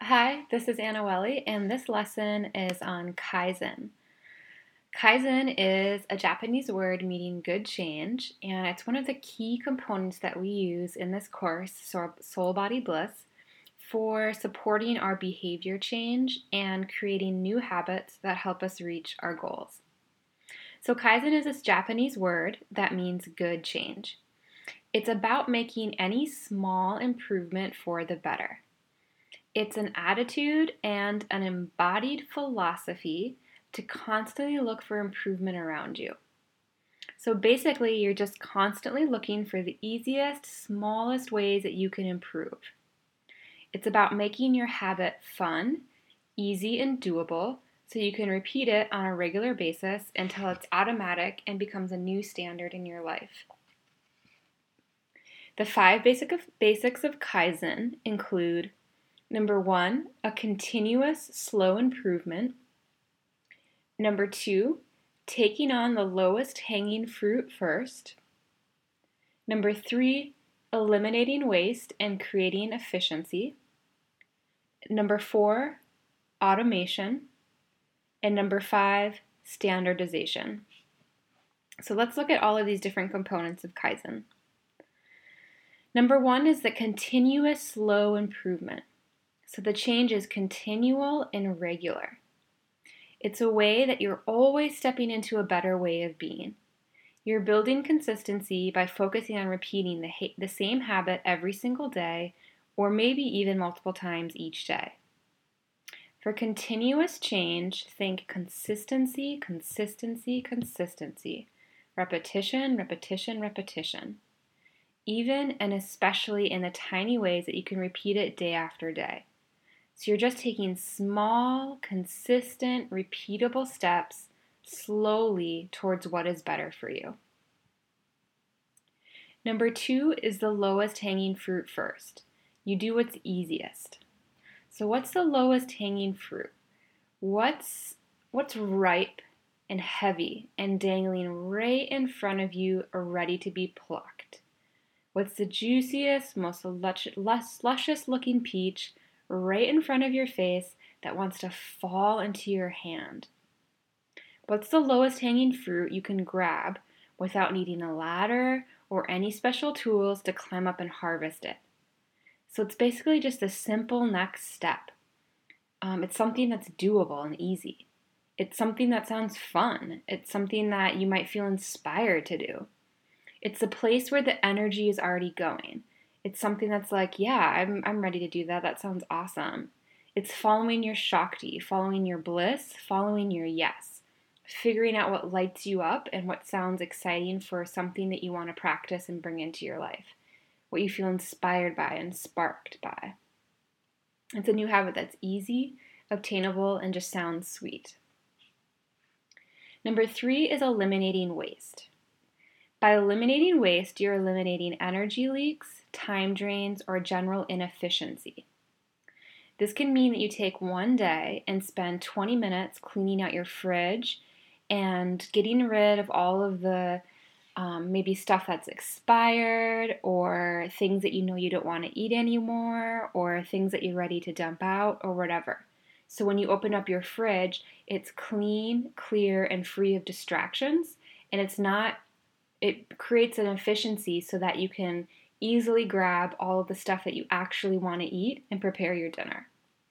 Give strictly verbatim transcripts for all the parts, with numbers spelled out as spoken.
Hi, this is Anna Welly, and this lesson is on Kaizen. Kaizen is a Japanese word meaning good change, and it's one of the key components that we use in this course, Soul Body Bliss, for supporting our behavior change and creating new habits that help us reach our goals. So Kaizen is this Japanese word that means good change. It's about making any small improvement for the better. It's an attitude and an embodied philosophy to constantly look for improvement around you. So basically, you're just constantly looking for the easiest, smallest ways that you can improve. It's about making your habit fun, easy, and doable so you can repeat it on a regular basis until it's automatic and becomes a new standard in your life. The five basic of, basics of Kaizen include Number one, a continuous slow improvement. Number two, taking on the lowest hanging fruit first. Number three, eliminating waste and creating efficiency. Number four, automation. And number five, standardization. So let's look at all of these different components of Kaizen. Number one is the continuous slow improvement. So the change is continual and regular. It's a way that you're always stepping into a better way of being. You're building consistency by focusing on repeating the, ha- the same habit every single day, or maybe even multiple times each day. For continuous change, think consistency, consistency, consistency. Repetition, repetition, repetition. Even and especially in the tiny ways that you can repeat it day after day. So you're just taking small, consistent, repeatable steps slowly towards what is better for you. Number two is the lowest hanging fruit first. You do what's easiest. So what's the lowest hanging fruit? What's, what's ripe and heavy and dangling right in front of you or ready to be plucked? What's the juiciest, most luscious looking peach right in front of your face that wants to fall into your hand? What's the lowest hanging fruit you can grab without needing a ladder or any special tools to climb up and harvest it? So it's basically just a simple next step. Um, it's something that's doable and easy. It's something that sounds fun. It's something that you might feel inspired to do. It's a place where the energy is already going. It's something that's like, yeah, I'm I'm ready to do that. That sounds awesome. It's following your Shakti, following your bliss, following your yes. Figuring out what lights you up and what sounds exciting for something that you want to practice and bring into your life. What you feel inspired by and sparked by. It's a new habit that's easy, obtainable, and just sounds sweet. Number three is eliminating waste. By eliminating waste, you're eliminating energy leaks, time drains, or general inefficiency. This can mean that you take one day and spend twenty minutes cleaning out your fridge and getting rid of all of the um, maybe stuff that's expired or things that you know you don't want to eat anymore or things that you're ready to dump out or whatever. So when you open up your fridge, it's clean, clear, and free of distractions, and it's not It creates an efficiency so that you can easily grab all of the stuff that you actually want to eat and prepare your dinner.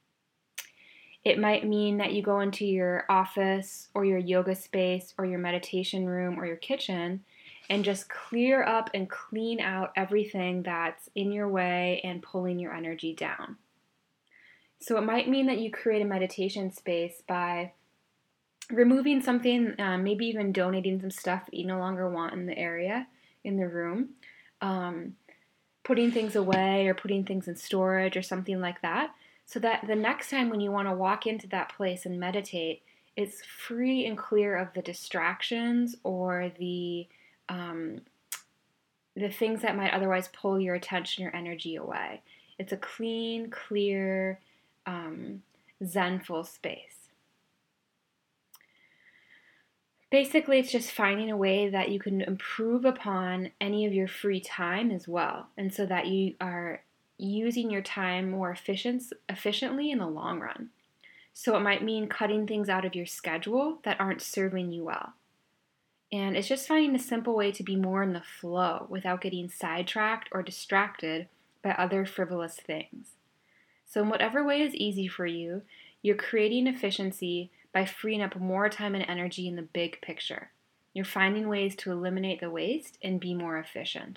It might mean that you go into your office or your yoga space or your meditation room or your kitchen and just clear up and clean out everything that's in your way and pulling your energy down. So it might mean that you create a meditation space by removing something, um, maybe even donating some stuff that you no longer want in the area, in the room, um, putting things away or putting things in storage or something like that, so that the next time when you want to walk into that place and meditate, it's free and clear of the distractions or the um, the things that might otherwise pull your attention or energy away. It's a clean, clear, um, zenful space. Basically, it's just finding a way that you can improve upon any of your free time as well, and so that you are using your time more efficient, efficiently in the long run. So it might mean cutting things out of your schedule that aren't serving you well. And it's just finding a simple way to be more in the flow without getting sidetracked or distracted by other frivolous things. So in whatever way is easy for you, you're creating efficiency by freeing up more time and energy in the big picture. You're finding ways to eliminate the waste and be more efficient.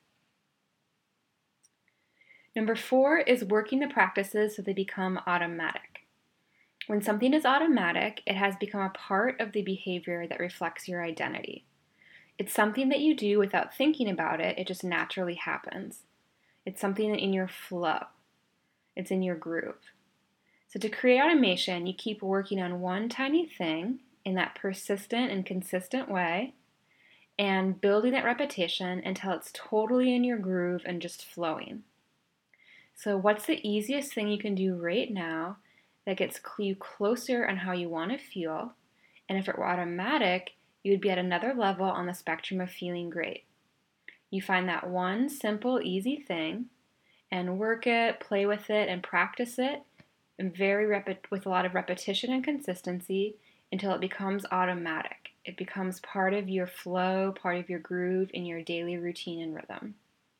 Number four is working the practices so they become automatic. When something is automatic, it has become a part of the behavior that reflects your identity. It's something that you do without thinking about it, it just naturally happens. It's something in your flow. It's in your groove. So to create automation, you keep working on one tiny thing in that persistent and consistent way and building that repetition until it's totally in your groove and just flowing. So what's the easiest thing you can do right now that gets you closer on how you want to feel? And if it were automatic, you would be at another level on the spectrum of feeling great. You find that one simple, easy thing and work it, play with it, and practice it and very rep- with a lot of repetition and consistency until it becomes automatic. It becomes part of your flow, part of your groove in your daily routine and rhythm.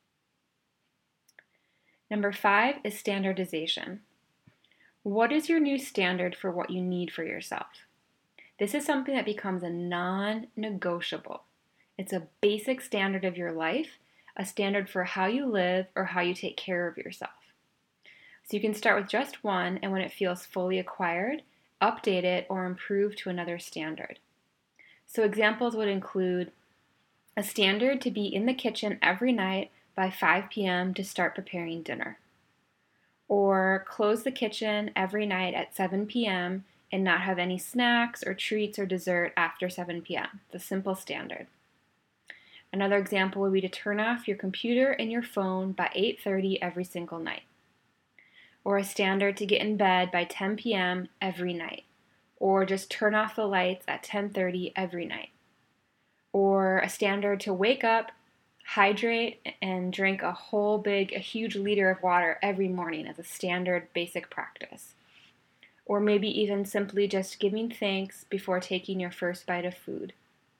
Number five is standardization. What is your new standard for what you need for yourself? This is something that becomes a non-negotiable. It's a basic standard of your life, a standard for how you live or how you take care of yourself. So you can start with just one, and when it feels fully acquired, update it or improve to another standard. So examples would include a standard to be in the kitchen every night by five p.m. to start preparing dinner. Or close the kitchen every night at seven p.m. and not have any snacks or treats or dessert after seven p.m. The simple standard. Another example would be to turn off your computer and your phone by eight thirty every single night. Or a standard to get in bed by ten p.m. every night. Or just turn off the lights at ten thirty every night. Or a standard to wake up, hydrate, and drink a whole big, a huge liter of water every morning as a standard basic practice. Or maybe even simply just giving thanks before taking your first bite of food.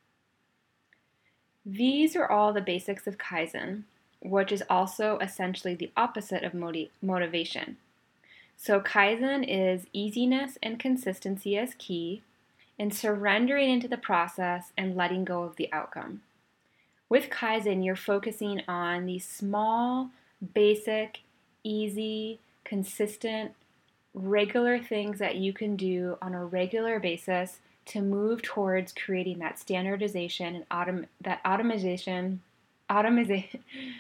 These are all the basics of Kaizen, which is also essentially the opposite of motiv- motivation. So Kaizen is easiness and consistency as key, and surrendering into the process and letting go of the outcome. With Kaizen, you're focusing on these small, basic, easy, consistent, regular things that you can do on a regular basis to move towards creating that standardization and autom- that automation, automation,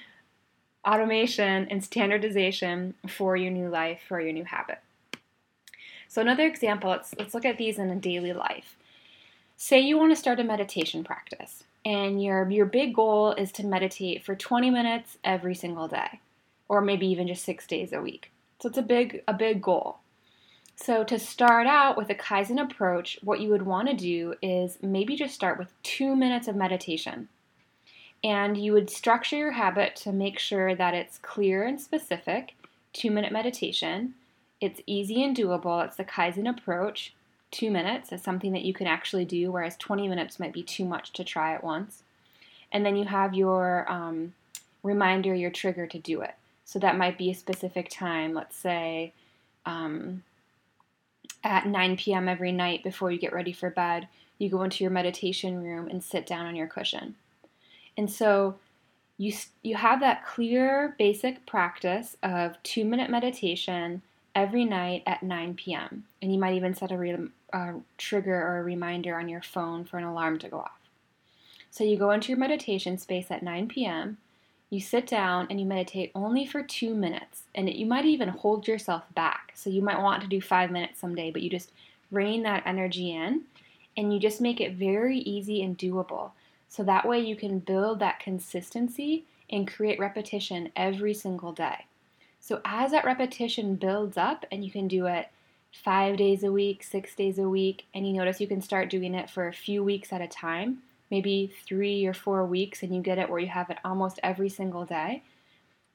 automation and standardization for your new life, for your new habit. So another example, let's, let's look at these in a daily life. Say you want to start a meditation practice, and your, your big goal is to meditate for twenty minutes every single day, or maybe even just six days a week. So it's a big, a big goal. So to start out with a Kaizen approach, what you would want to do is maybe just start with two minutes of meditation. And you would structure your habit to make sure that it's clear and specific, two-minute meditation. It's easy and doable. It's the Kaizen approach. Two minutes is something that you can actually do, whereas twenty minutes might be too much to try at once. And then you have your um, reminder, your trigger to do it. So that might be a specific time, let's say um, at nine p.m. every night before you get ready for bed, you go into your meditation room and sit down on your cushion. And so you you have that clear basic practice of two-minute meditation every night at nine p.m. And you might even set a re- uh, trigger or a reminder on your phone for an alarm to go off. So you go into your meditation space at nine p.m., you sit down and you meditate only for two minutes. And you might even hold yourself back. So you might want to do five minutes someday, but you just rein that energy in and you just make it very easy and doable. So that way you can build that consistency and create repetition every single day. So as that repetition builds up and you can do it five days a week, six days a week, and you notice you can start doing it for a few weeks at a time, maybe three or four weeks, and you get it where you have it almost every single day,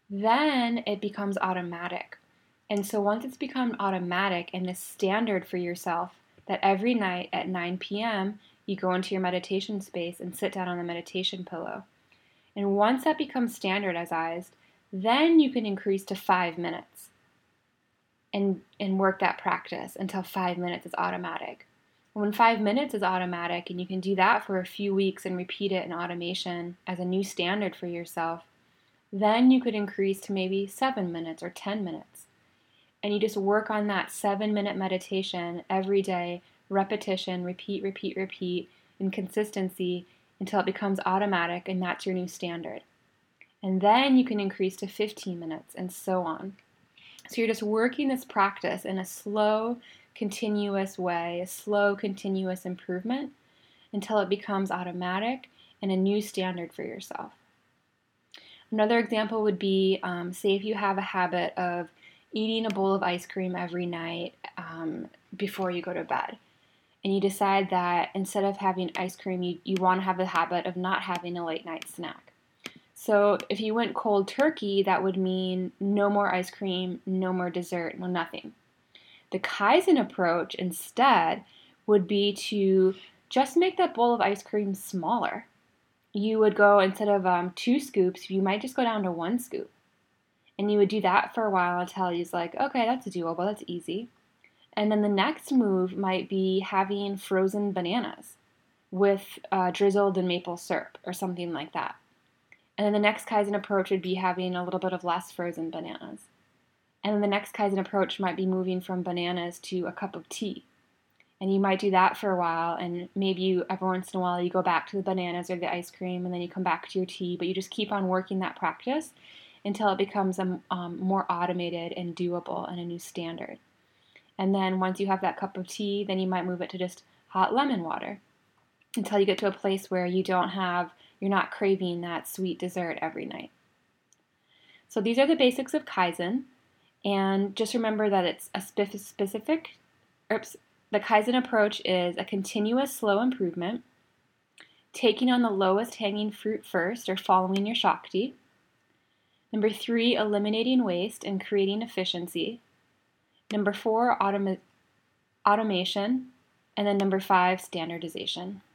Then it becomes automatic. And so once it's become automatic and this standard for yourself, that every night at nine p.m. you go into your meditation space and sit down on the meditation pillow. And once that becomes standardized, then you can increase to five minutes and, and work that practice until five minutes is automatic. When five minutes is automatic and you can do that for a few weeks and repeat it in automation as a new standard for yourself, then you could increase to maybe seven minutes or ten minutes. And you just work on that seven minute meditation every day, repetition, repeat, repeat, repeat, and consistency until it becomes automatic and that's your new standard. And then you can increase to fifteen minutes and so on. So you're just working this practice in a slow, continuous way, a slow, continuous improvement until it becomes automatic and a new standard for yourself. Another example would be, um, say if you have a habit of eating a bowl of ice cream every night um, before you go to bed. And you decide that instead of having ice cream, you, you want to have the habit of not having a late night snack. So if you went cold turkey, that would mean no more ice cream, no more dessert, no nothing. The Kaizen approach instead would be to just make that bowl of ice cream smaller. You would go, instead of um, two scoops, you might just go down to one scoop. And you would do that for a while until he's like, okay, that's doable, that's easy. And then the next move might be having frozen bananas with uh, drizzled in maple syrup or something like that. And then the next Kaizen approach would be having a little bit of less frozen bananas. And then the next Kaizen approach might be moving from bananas to a cup of tea. And you might do that for a while, and maybe you, every once in a while you go back to the bananas or the ice cream, and then you come back to your tea, but you just keep on working that practice until it becomes a, um, more automated and doable and a new standard. And then once you have that cup of tea, then you might move it to just hot lemon water until you get to a place where you don't have, you're not craving that sweet dessert every night. So these are the basics of Kaizen, and just remember that it's a specific, oops, the Kaizen approach is a continuous slow improvement, taking on the lowest hanging fruit first or following your Shakti. Number three, eliminating waste and creating efficiency. Number four, automa- automation. And then number five, standardization.